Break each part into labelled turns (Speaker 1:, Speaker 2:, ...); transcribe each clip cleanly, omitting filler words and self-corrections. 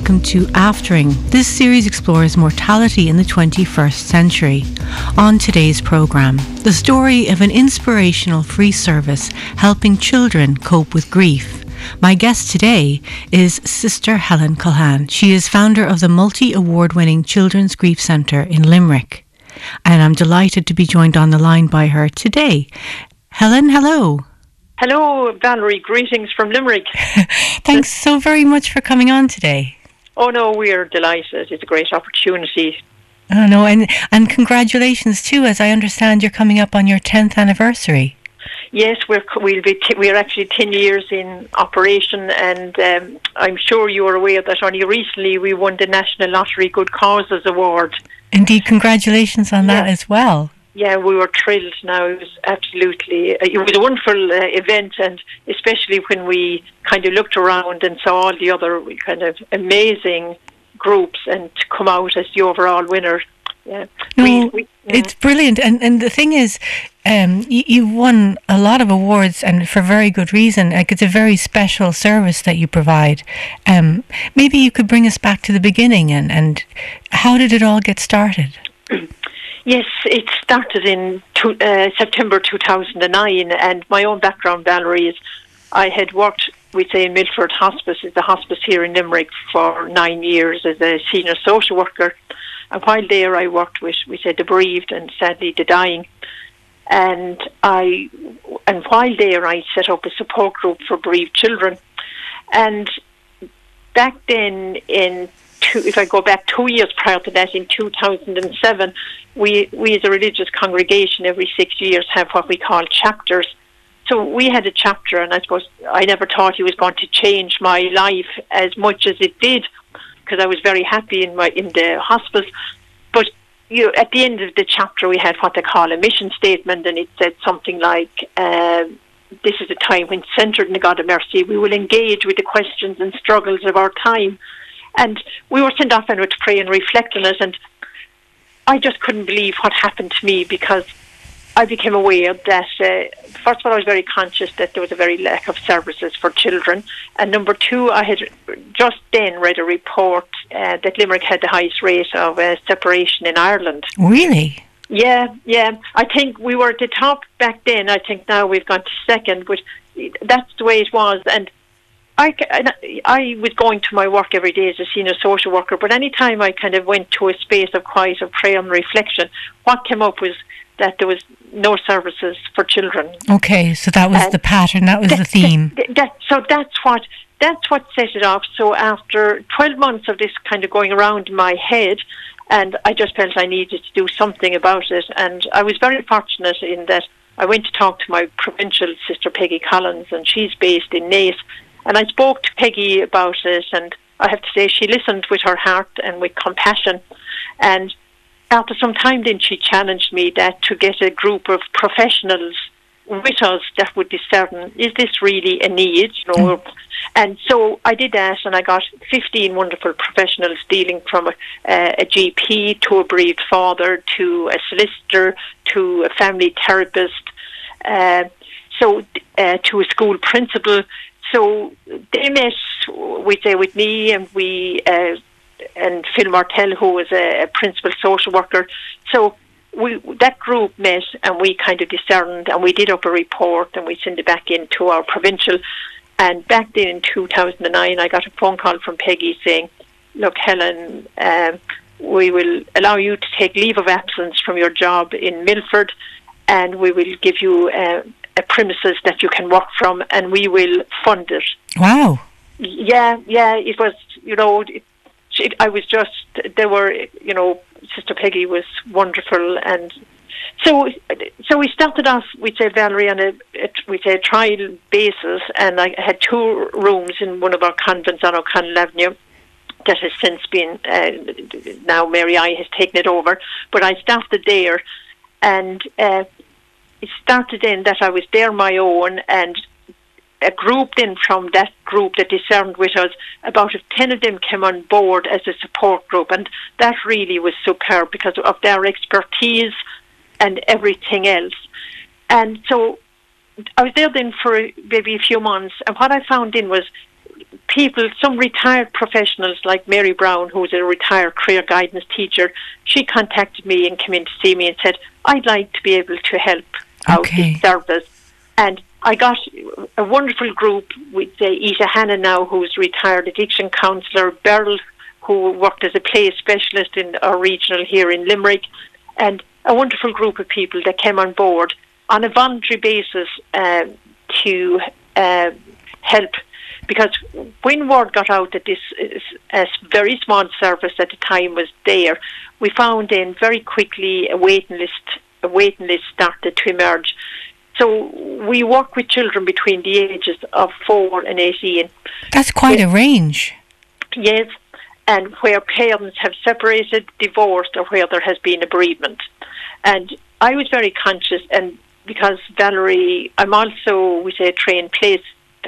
Speaker 1: welcome to Aftering. This series explores mortality in the 21st century. On today's programme, the story of an inspirational free service helping children cope with grief. My guest today is Sister Helen Culhane. She is founder of the multi-award-winning Children's Grief Centre in Limerick. And I'm delighted to be joined on the line by her today. Helen, hello.
Speaker 2: Hello, Valerie. Greetings from Limerick.
Speaker 1: Thanks so very much for coming on today.
Speaker 2: Oh, no, we're delighted. It's a great opportunity.
Speaker 1: Oh, no, and congratulations, too, as I understand you're coming up on your 10th anniversary.
Speaker 2: Yes, we're actually 10 years in operation, and I'm sure you are aware that only recently we won the National Lottery Good Causes Award.
Speaker 1: Indeed, congratulations on that as well.
Speaker 2: Yeah, we were thrilled now. It was it was a wonderful event, and especially when we kind of looked around and saw all the other kind of amazing groups and to come out as the overall winner. Yeah.
Speaker 1: It's brilliant. And the thing is, you've won a lot of awards, and for very good reason. Like, it's a very special service that you provide. Maybe you could bring us back to the beginning and how did it all get started?
Speaker 2: Yes, it started in September 2009, and my own background, Valerie, is I had worked with Milford Hospice, the hospice here in Limerick, for 9 years as a senior social worker. And while there, I worked with the bereaved and sadly the dying. And while there, I set up a support group for bereaved children. And back then, if I go back 2 years prior to that, in 2007, we as a religious congregation every 6 years have what we call chapters. So we had a chapter, and I suppose I never thought it was going to change my life as much as it did, because I was very happy in the hospice. But at the end of the chapter, we had what they call a mission statement, and it said something like, "This is a time when, centred in the God of mercy, we will engage with the questions and struggles of our time." And we were sent off to pray and reflect on it, and I just couldn't believe what happened to me, because I became aware that, first of all, I was very conscious that there was a very lack of services for children. And number two, I had just then read a report that Limerick had the highest rate of separation in Ireland.
Speaker 1: Really?
Speaker 2: Yeah. I think we were at the top back then. I think now we've gone to second, but that's the way it was. And I was going to my work every day as a senior social worker, but any time I kind of went to a space of quiet, of prayer and reflection, what came up was that there was no services for children. Okay,
Speaker 1: so that was the pattern, that was the theme.
Speaker 2: So that's what set it off. So after 12 months of this kind of going around in my head, and I just felt I needed to do something about it, and I was very fortunate in that I went to talk to my provincial Sister Peggy Collins, and she's based in Naas. And I spoke to Peggy about it, and I have to say she listened with her heart and with compassion. And after some time then she challenged me that to get a group of professionals with us that would discern, is this really a need? And so I did that, and I got 15 wonderful professionals, dealing from a GP to a bereaved father to a solicitor to a family therapist, to a school principal. So they met with me, and and Phil Martell, who was a principal social worker. So that group met, and we kind of discerned, and we did up a report, and we sent it back into our provincial. And back then in 2009, I got a phone call from Peggy saying, "Look, Helen, we will allow you to take leave of absence from your job in Milford, and we will give you a premises that you can work from, and we will fund it."
Speaker 1: Wow.
Speaker 2: Yeah, it was, I was just, Sister Peggy was wonderful. And so we started off, we'd say, Valerie, on a trial basis, and I had 2 rooms in one of our convents on O'Connell Avenue that has since been, now Mary I has taken it over, but I started there, and it started in that I was there my own, and a group then from that group that discerned with us, about 10 of them came on board as a support group, and that really was superb because of their expertise and everything else. And so I was there then for maybe a few months, and what I found then was people, some retired professionals like Mary Brown, who's a retired career guidance teacher, she contacted me and came in to see me and said, I'd like to be able to help out this service. And I got a wonderful group with Ita Hannon now, who's retired addiction counsellor, Beryl, who worked as a play specialist in our regional here in Limerick, and a wonderful group of people that came on board on a voluntary basis to help. Because when word got out that this a very small service at the time was there, we found then very quickly a waiting list started to emerge. So we work with children between the ages of 4 and 18.
Speaker 1: That's quite a range.
Speaker 2: Yes, and where parents have separated, divorced, or where there has been a bereavement. And I was very conscious, and because Valerie, I'm also, we say, trained play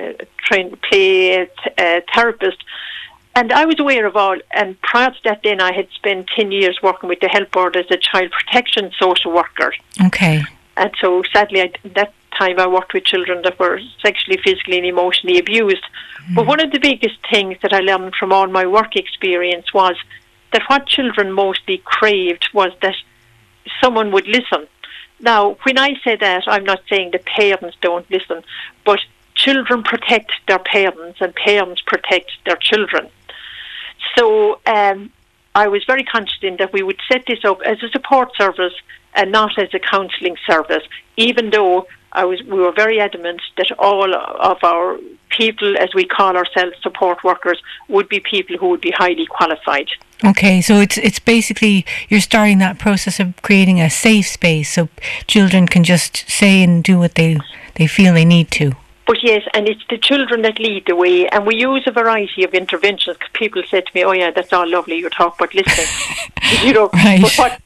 Speaker 2: therapist, and I was aware of all. And prior to that, then I had spent 10 years working with the Health Board as a child protection social worker.
Speaker 1: Okay.
Speaker 2: And so, sadly, at that time, I worked with children that were sexually, physically, and emotionally abused. But one of the biggest things that I learned from all my work experience was that what children mostly craved was that someone would listen. Now, when I say that, I'm not saying the parents don't listen, but children protect their parents and parents protect their children. So I was very confident that we would set this up as a support service and not as a counselling service, even though we were very adamant that all of our people, as we call ourselves, support workers, would be people who would be highly qualified.
Speaker 1: Okay, so it's basically you're starting that process of creating a safe space so children can just say and do what they feel they need to.
Speaker 2: But yes, and it's the children that lead the way, and we use a variety of interventions. People say to me, "Oh yeah, that's all lovely. You talk about listening, you know."
Speaker 1: Right.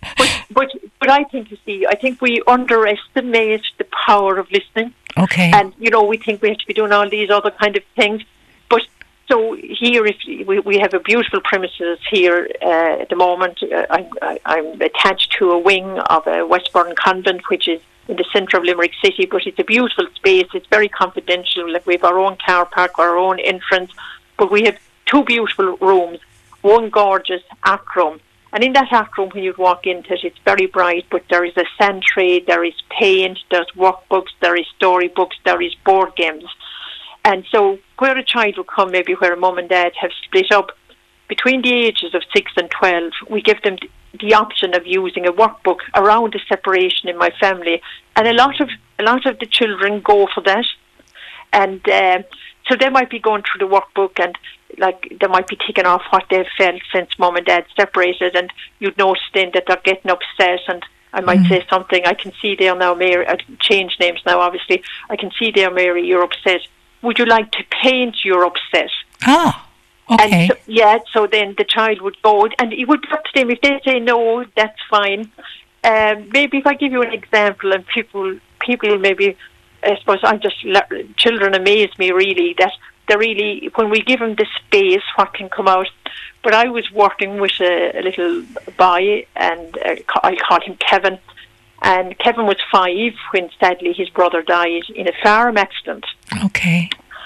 Speaker 2: But I think, you see, I think we underestimate the power of listening.
Speaker 1: Okay.
Speaker 2: And we think we have to be doing all these other kind of things. But so here, if we have a beautiful premises here at the moment. I'm attached to a wing of a Westbourne convent, which is in the centre of Limerick City, but it's a beautiful space. It's very confidential. Like, we have our own car park, our own entrance, but we have 2 beautiful rooms, one gorgeous art room. And in that art room, when you walk into it, it's very bright, but there is a sand tray, there is paint, there's workbooks, there is storybooks, there is board games. And so where a child will come, maybe where a mum and dad have split up, between the ages of 6 and 12, we give them the option of using a workbook around the separation in my family, and a lot of the children go for that, and so they might be going through the workbook, and like they might be ticking off what they've felt since mum and dad separated, and you'd notice then that they're getting upset, and I might say something. I can see there now, Mary. I change names now, obviously. I can see there, Mary, you're upset. Would you like to paint your upset?
Speaker 1: Ah. Okay.
Speaker 2: And so then the child would go, and it would be up to them. If they say no, that's fine. Maybe if I give you an example, and people maybe, I suppose, children amaze me really, that they really, when we give them the space, what can come out. But I was working with a little boy, and I call him Kevin, and Kevin was 5 when sadly his brother died in a farm accident.
Speaker 1: Okay.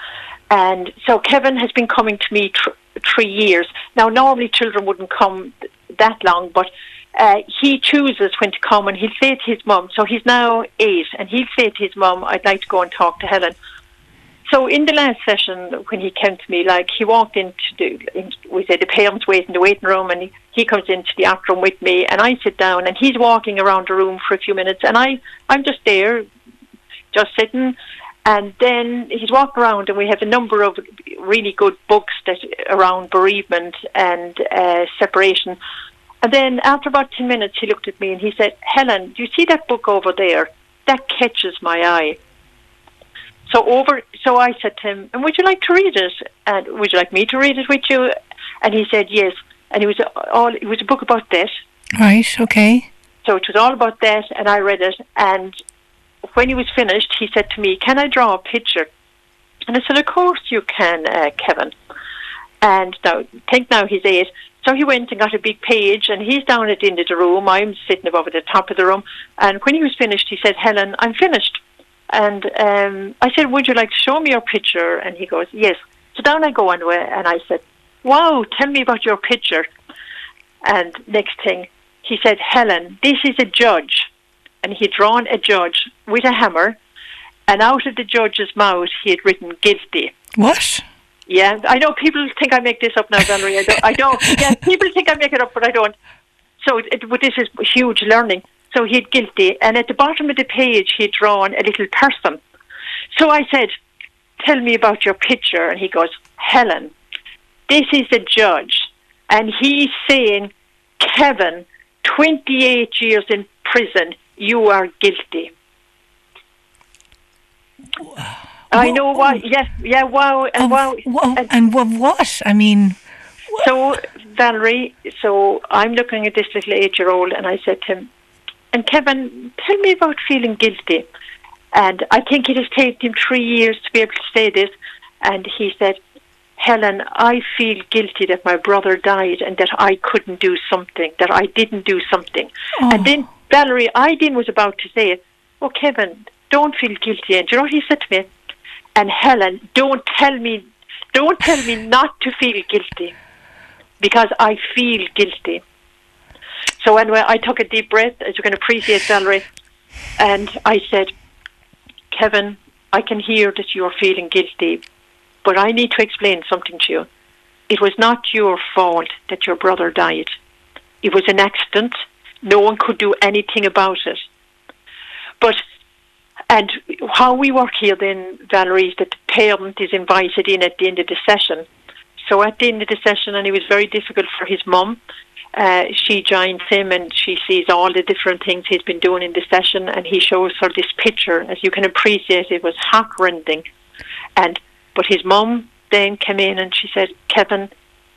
Speaker 2: And so Kevin has been coming to me 3 years. Now, normally children wouldn't come that long, but he chooses when to come, and he'll say to his mum, so he's now 8, and he'll say to his mum, I'd like to go and talk to Helen. So in the last session, when he came to me, like, he walked into we say the parents wait in the waiting room, and he comes into the art room with me, and I sit down, and he's walking around the room for a few minutes, and I'm just there, just sitting. And then he's walking around, and we have a number of really good books that around bereavement and separation. And then after about 10 minutes, he looked at me and he said, Helen, do you see that book over there? That catches my eye. So I said to him, and would you like to read it? And would you like me to read it with you? And he said yes. And it was a book about death.
Speaker 1: Right, okay.
Speaker 2: So it was all about death, and I read it, and when he was finished, he said to me, can I draw a picture? And I said, of course you can, Kevin. And now he's 8. So he went and got a big page, and he's down at the end of the room. I'm sitting above at the top of the room. And when he was finished, he said, Helen, I'm finished. And I said, would you like to show me your picture? And he goes, yes. So down I go anyway, and I said, wow, tell me about your picture. And next thing, he said, Helen, this is a judge. And he'd drawn a judge with a hammer, and out of the judge's mouth, he had written guilty.
Speaker 1: What?
Speaker 2: Yeah, I know people think I make this up now, Valerie. I don't. Yeah, people think I make it up, but I don't. So but this is huge learning. So he had guilty, and at the bottom of the page, he'd drawn a little person. So I said, tell me about your picture. And he goes, Helen, this is the judge, and he's saying, Kevin, 28 years in prison, you are guilty. I know why. Yes, yeah, wow, and wow.
Speaker 1: And what? I mean...
Speaker 2: So, Valerie, so I'm looking at this little 8-year-old, and I said to him, and Kevin, tell me about feeling guilty. And I think it has taken him 3 years to be able to say this. And he said, Helen, I feel guilty that my brother died and that I couldn't do something, that I didn't do something. Oh. And then, Valerie, I then was about to say, oh, Kevin, don't feel guilty. And do you know what he said to me? And Helen, don't tell me not to feel guilty, because I feel guilty. So anyway, I took a deep breath, as you can appreciate, Valerie, and I said, Kevin, I can hear that you're feeling guilty, but I need to explain something to you. It was not your fault that your brother died. It was an accident. No one could do anything about it. And how we work here then, Valerie, is that the parent is invited in at the end of the session. So at the end of the session, and it was very difficult for his mum, she joins him and she sees all the different things he's been doing in the session, and he shows her this picture. As you can appreciate, it was heart-rending. But his mum then came in and she said, Kevin,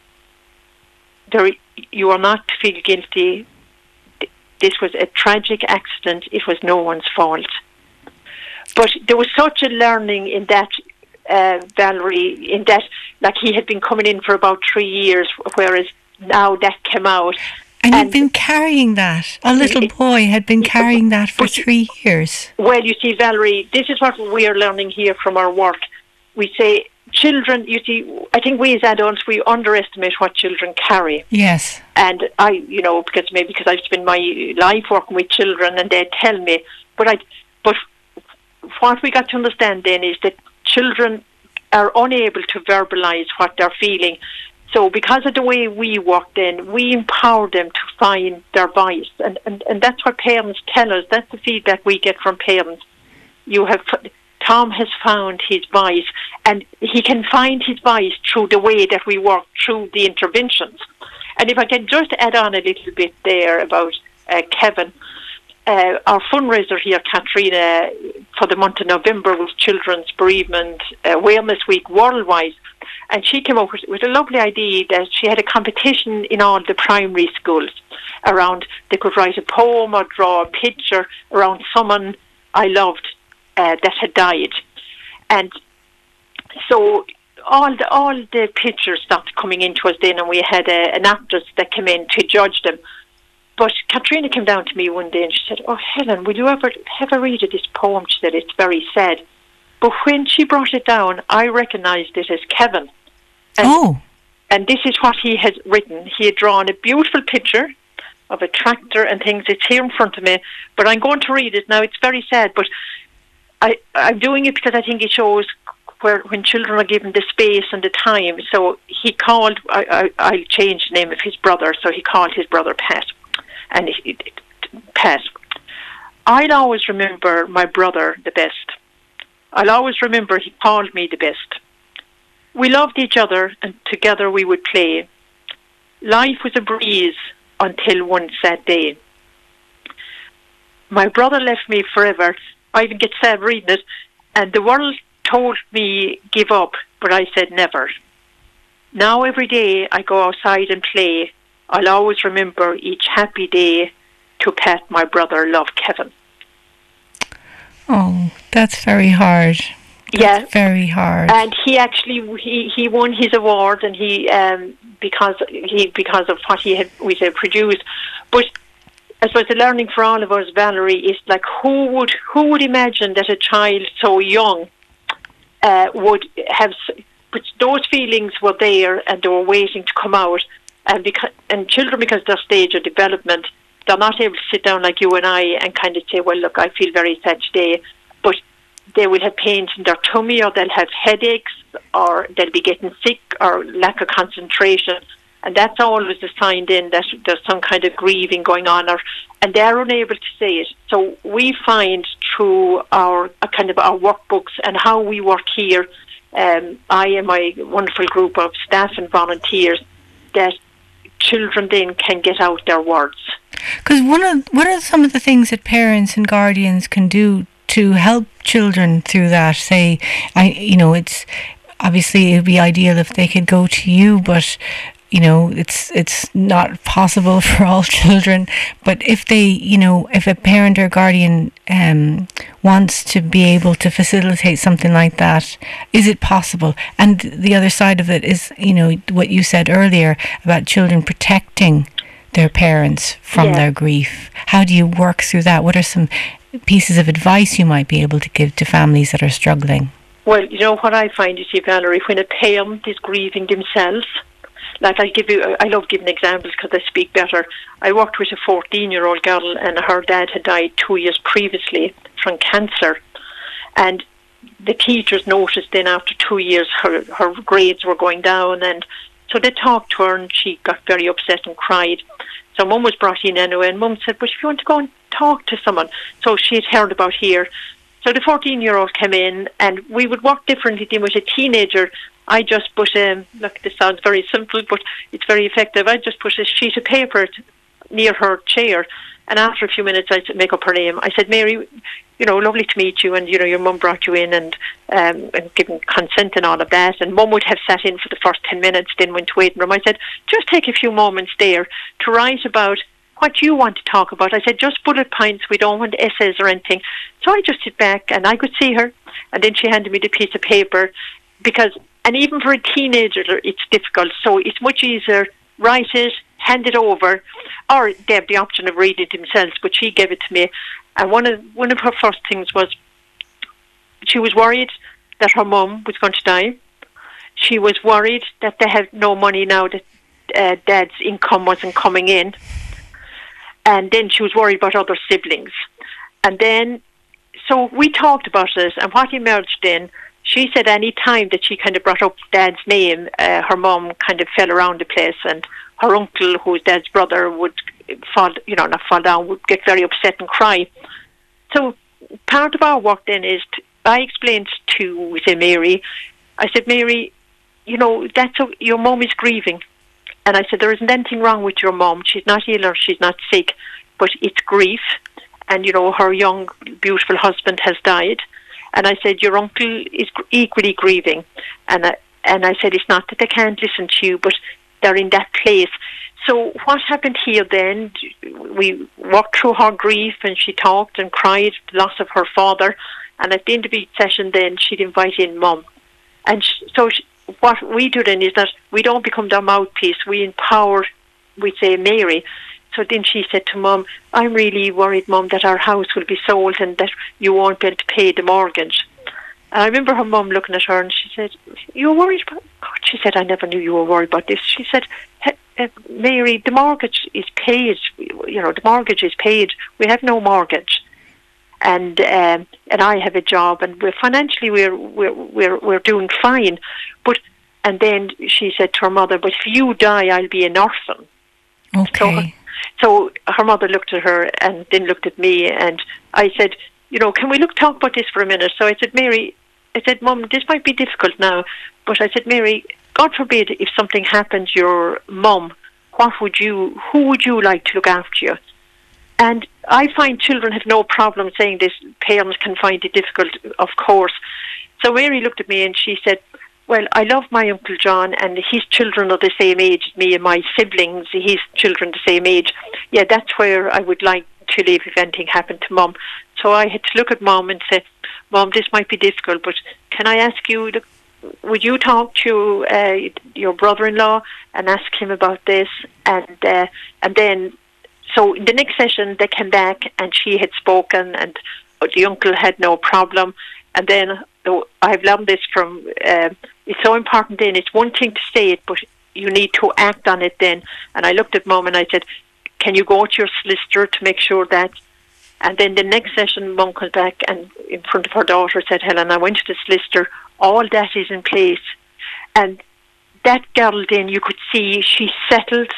Speaker 2: you are not to feel guilty. This was a tragic accident. It was no one's fault. But there was such a learning in that, Valerie, in that, like, he had been coming in for about 3 years, whereas now that came out.
Speaker 1: And he'd been carrying that. A little boy had been carrying that for 3 years.
Speaker 2: Well, you see, Valerie, this is what we are learning here from our work. We say, children, you see, I think we as adults, we underestimate what children carry.
Speaker 1: Yes.
Speaker 2: And because I've spent my life working with children and they tell me, but what we got to understand then is that children are unable to verbalise what they're feeling. So because of the way we work then, we empower them to find their voice. And that's what parents tell us. That's the feedback we get from parents. Tom has found his voice, and he can find his voice through the way that we work, through the interventions. And if I can just add on a little bit there about Kevin, our fundraiser here, Katrina, for the month of November was Children's Bereavement Awareness Week worldwide. And she came up with a lovely idea that she had a competition in all the primary schools around, they could write a poem or draw a picture around someone I loved that had died. And so all the pictures started coming into us then, and we had an actress that came in to judge them. But Katrina came down to me one day and she said, oh, Helen, will you ever read this poem? She said, it's very sad. But when she brought it down, I recognised it as Kevin. And this is what he had written. He had drawn a beautiful picture of a tractor and things. It's here in front of me, but I'm going to read it now. It's very sad, but I'm doing it because I think it shows when children are given the space and the time. So he called, I'll change the name of his brother, so he called his brother Pat. And Pat, I'll always remember my brother the best. I'll always remember he called me the best. We loved each other, and together we would play. Life was a breeze until one sad day. My brother left me forever. I even get sad reading it. And the world told me give up, but I said never. Now every day I go outside and play. I'll always remember each happy day to Pat, my brother, love Kevin.
Speaker 1: Oh, that's very hard. That's very hard.
Speaker 2: And he actually he won his award, and he because of what he had produced. But I suppose the learning for all of us, Valerie, is like who would imagine that a child so young would have but those feelings were there and they were waiting to come out. And children, because of their stage of development, they're not able to sit down like you and I and kind of say, well, look, I feel very sad today. But they will have pains in their tummy, or they'll have headaches, or they'll be getting sick, or lack of concentration. And that's always a sign then that there's some kind of grieving going on, and they're unable to say it. So we find through our workbooks and how we work here, I and my wonderful group of staff and volunteers, that children then can get out their words.
Speaker 1: Because what are some of the things that parents and guardians can do to help children through that? Say, it's obviously it'd be ideal if they could go to you, but it's not possible for all children. But if if a parent or guardian wants to be able to facilitate something like that, is it possible? And the other side of it is, what you said earlier about children protecting their parents from their grief. How do you work through that? What are some pieces of advice you might be able to give to families that are struggling?
Speaker 2: Well, what I find, Valerie, when a parent is grieving themselves, like I love giving examples because I speak better. I worked with a 14-year-old girl, and her dad had died 2 years previously from cancer. And the teachers noticed then after 2 years her grades were going down, and so they talked to her, and she got very upset and cried. So Mum was brought in anyway, and Mum said, but if you want to go and talk to someone. So she had heard about here. So the 14-year-old came in, and we would work differently than with a teenager. I just put, look, this sounds very simple, but it's very effective. I just put a sheet of paper near her chair, and after a few minutes I make up her name. I said, Mary, lovely to meet you, and your mum brought you in and given consent and all of that, and Mum would have sat in for the first 10 minutes, then went to waiting room. I said, just take a few moments there to write about what you want to talk about. I said, just bullet points, we don't want essays or anything. So I just sit back, and I could see her, and then she handed me the piece of paper, and even for a teenager, it's difficult. So it's much easier, write it, hand it over, or they have the option of reading it themselves, but she gave it to me. And one of her first things was she was worried that her mum was going to die. She was worried that they had no money now, that Dad's income wasn't coming in. And then she was worried about other siblings. And then, so we talked about it, and what emerged then, she said any time that she kind of brought up Dad's name, her mum kind of fell around the place, and her uncle, who's Dad's brother, would not fall down, would get very upset and cry. So part of our work then is, I explained to, say, Mary, I said, Mary, your mum is grieving. And I said, there isn't anything wrong with your mum. She's not ill or she's not sick, but it's grief. And, her young, beautiful husband has died. And I said, your uncle is equally grieving. And I said, it's not that they can't listen to you, but they're in that place. So what happened here then, we walked through her grief, and she talked and cried the loss of her father. And at the end of each session then, she'd invite in Mum. And what we do then is that we don't become their mouthpiece. We empower, we say, Mary. So then she said to Mum, I'm really worried, Mum, that our house will be sold and that you won't be able to pay the mortgage. And I remember her mum looking at her, and she said, you're worried about... God, she said, I never knew you were worried about this. She said, Mary, the mortgage is paid. The mortgage is paid. We have no mortgage. And I have a job, and we're doing fine. And then she said to her mother, but if you die, I'll be an orphan.
Speaker 1: Okay.
Speaker 2: So her mother looked at her and then looked at me, and I said, can we talk about this for a minute? So I said, Mary, Mum, this might be difficult now, but I said, Mary, God forbid if something happened to your mum, who would you like to look after you? And I find children have no problem saying this. Parents can find it difficult, of course. So Mary looked at me and she said, well, I love my Uncle John, and his children are the same age as me, and my siblings, his children the same age. Yeah, that's where I would like to live if anything happened to Mum. So I had to look at Mum and say, Mum, this might be difficult, but can I ask you, would you talk to your brother-in-law and ask him about this? And then, so in the next session, they came back and she had spoken, and the uncle had no problem. And then I've learned this from, it's so important then. It's one thing to say it, but you need to act on it then. And I looked at Mum and I said, can you go to your solicitor to make sure that? And then the next session, Mum comes back and in front of her daughter said, Helen, I went to the solicitor, all that is in place. And that girl then, you could see she settled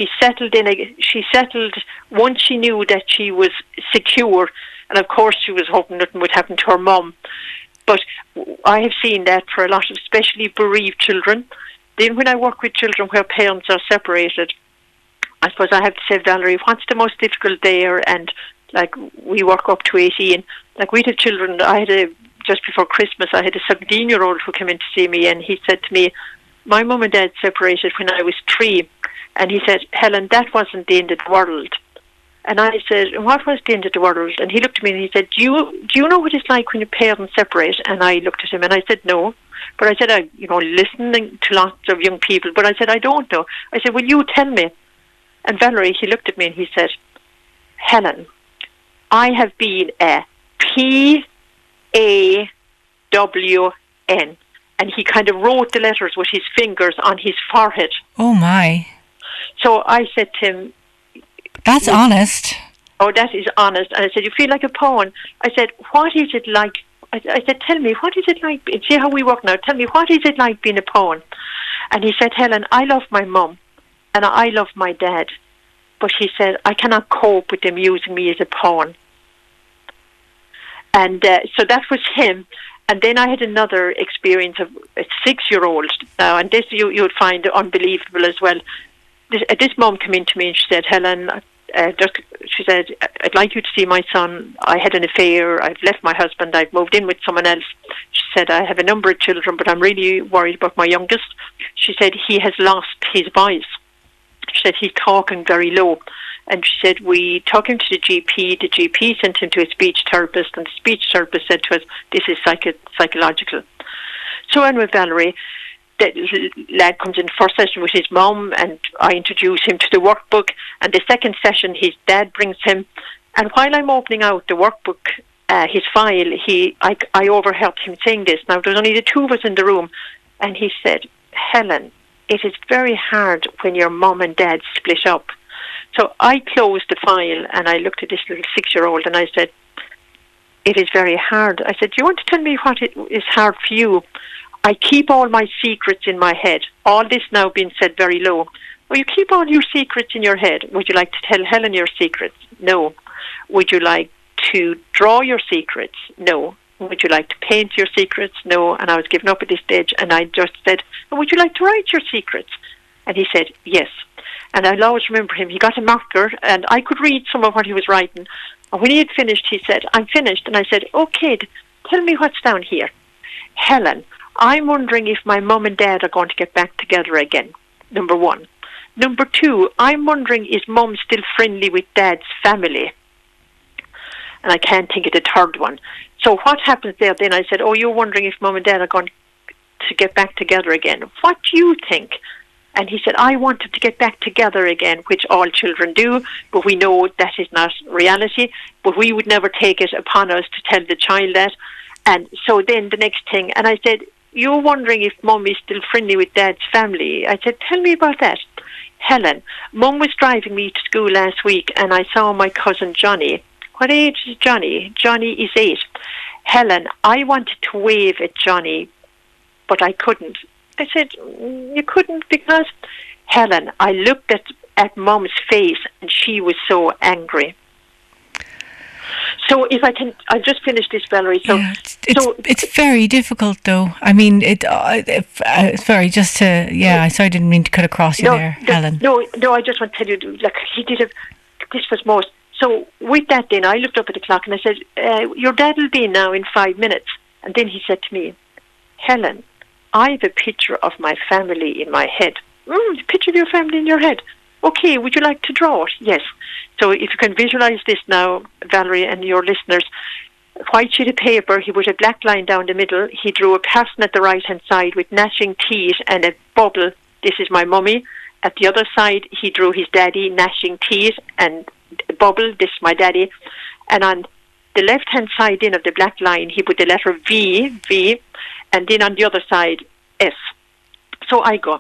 Speaker 2: once she knew that she was secure. And of course she was hoping nothing would happen to her mum. But I have seen that for a lot of especially bereaved children. Then when I work with children where parents are separated, I suppose I have to say, Valerie, what's the most difficult there? And like we work up to 18. Like we have children, just before Christmas, I had a 17-year-old who came in to see me and he said to me, my mum and dad separated when I was 3. And he said, Helen, that wasn't the end of the world. And I said, what was the end of the world? And he looked at me and he said, do you know what it's like when your parents separate? And I looked at him and I said, no. But I said, listening to lots of young people, but I said, I don't know. I said, will you tell me? And Valerie, he looked at me and he said, Helen, I have been a PAWN. And he kind of wrote the letters with his fingers on his forehead.
Speaker 1: Oh, my.
Speaker 2: So I said to him...
Speaker 1: That's honest.
Speaker 2: Oh, that is honest. And I said, you feel like a pawn. I said, what is it like? I said, tell me, what is it like? See how we work now. Tell me, what is it like being a pawn? And he said, Helen, I love my mum and I love my dad. But he said, I cannot cope with them using me as a pawn. And so that was him. And then I had another experience of a 6-year-old now, and this you would find unbelievable as well. This mum came in to me and she said, Helen, she said, I'd like you to see my son. I had an affair. I've left my husband. I've moved in with someone else. She said, I have a number of children, but I'm really worried about my youngest. She said, he has lost his voice. She said, he's talking very low. And she said, we took him to the GP. The GP sent him to a speech therapist, and the speech therapist said to us, this is psychological. So anyway, Valerie, the lad comes in first session with his mum, and I introduce him to the workbook. And the second session, his dad brings him. And while I'm opening out the workbook, his file, I overheard him saying this. Now, there's only the two of us in the room. And he said, Helen, it is very hard when your mum and dad split up. So I closed the file and I looked at this little 6-year-old and I said, it is very hard. I said, do you want to tell me what it is hard for you? I keep all my secrets in my head. All this now being said very low. Well, you keep all your secrets in your head. Would you like to tell Helen your secrets? No. Would you like to draw your secrets? No. Would you like to paint your secrets? No. And I was giving up at this stage and I just said, would you like to write your secrets? And he said, yes. And I'll always remember him. He got a marker and I could read some of what he was writing. And when he had finished, he said, I'm finished. And I said, okay, tell me what's down here. Helen, I'm wondering if my mum and dad are going to get back together again. Number 1. Number 2, I'm wondering, is mum still friendly with dad's family? And I can't think of the third one. So what happens there then? I said, oh, you're wondering if mum and dad are going to get back together again. What do you think? And he said, I wanted to get back together again, which all children do, but we know that is not reality. But we would never take it upon us to tell the child that. And so then the next thing, and I said, you're wondering if mum is still friendly with dad's family. I said, tell me about that. Helen, mum was driving me to school last week and I saw my cousin Johnny. What age is Johnny? Johnny is 8. Helen, I wanted to wave at Johnny, but I couldn't. I said, you couldn't because, Helen, I looked at mum's face and she was so angry. So if I can, I'll just finish this, Valerie. So,
Speaker 1: yeah, it's very difficult, though. I mean, sorry, just to, yeah, sorry, I didn't mean to cut across you there, Helen.
Speaker 2: No, I just want to tell you, like, this was most. So with that then, I looked up at the clock and I said, your dad will be in now in 5 minutes. And then he said to me, Helen, I have a picture of my family in my head. A picture of your family in your head. Okay, would you like to draw it? Yes. So if you can visualize this now, Valerie and your listeners, white sheet of paper, he put a black line down the middle. He drew a person at the right-hand side with gnashing teeth and a bubble. This is my mummy. At the other side, he drew his daddy, gnashing teeth and a bubble. This is my daddy. And on the left-hand side in of the black line, he put the letter V, and then on the other side, S. So I go,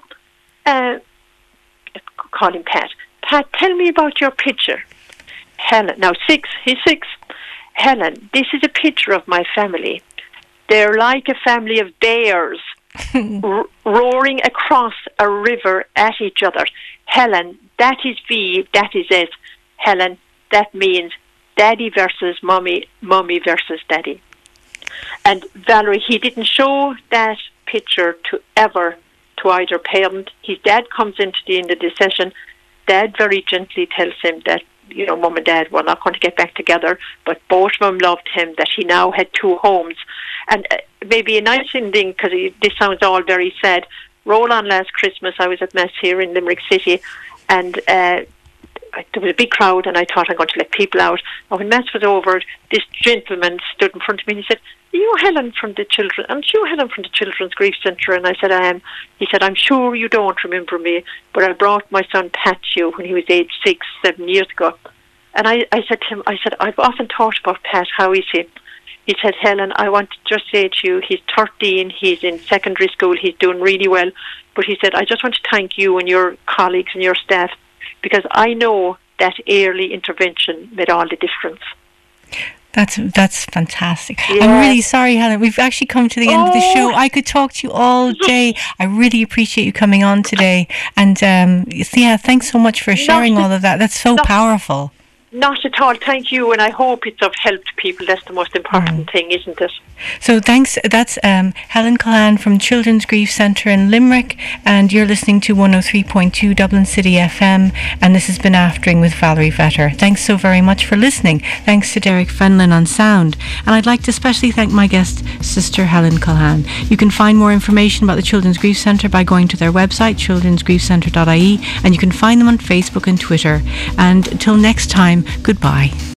Speaker 2: call him Pat. Pat, tell me about your picture. Helen, now he's 6. Helen, this is a picture of my family. They're like a family of bears roaring across a river at each other. Helen, that is V, that is S. Helen, that means daddy versus mummy, mummy versus daddy. And Valerie, he didn't show that picture to either parent. His dad comes into the end of the session. Dad very gently tells him that, mum and dad were not going to get back together, but both of them loved him, that he now had 2 homes. And maybe a nice ending, because this sounds all very sad. Roll on last Christmas, I was at Mass here in Limerick City, and there was a big crowd, and I thought I'm going to let people out. And when Mass was over, this gentleman stood in front of me and he said, "Are you Helen from the children? Aren't you Helen from the Children's Grief Centre?" And I said, "I am." He said, "I'm sure you don't remember me, but I brought my son Pat to you when he was age 6, 7 years ago." And I said to him, "I've often thought about Pat. How is he?" He said, "Helen, I want to just say to you, he's 13, he's in secondary school, he's doing really well. But," he said, "I just want to thank you and your colleagues and your staff, because I know that early intervention made all the difference."
Speaker 1: That's fantastic.
Speaker 2: Yeah.
Speaker 1: I'm really sorry, Helen. We've actually come to the end of the show. I could talk to you all day. I really appreciate you coming on today. And thanks so much for sharing all of that. That's so powerful.
Speaker 2: Not at all. Thank you, and I hope it's of help to people. That's the most important thing, isn't it?
Speaker 1: So thanks. That's Helen Culhane from Children's Grief Centre in Limerick, and you're listening to 103.2 Dublin City FM, and this has been Aftering with Valerie Vetter. Thanks so very much for listening. Thanks to Derek Fenlon on sound, and I'd like to especially thank my guest, Sister Helen Culhane. You can find more information about the Children's Grief Centre by going to their website, childrensgriefcentre.ie, and you can find them on Facebook and Twitter. And until next time, goodbye.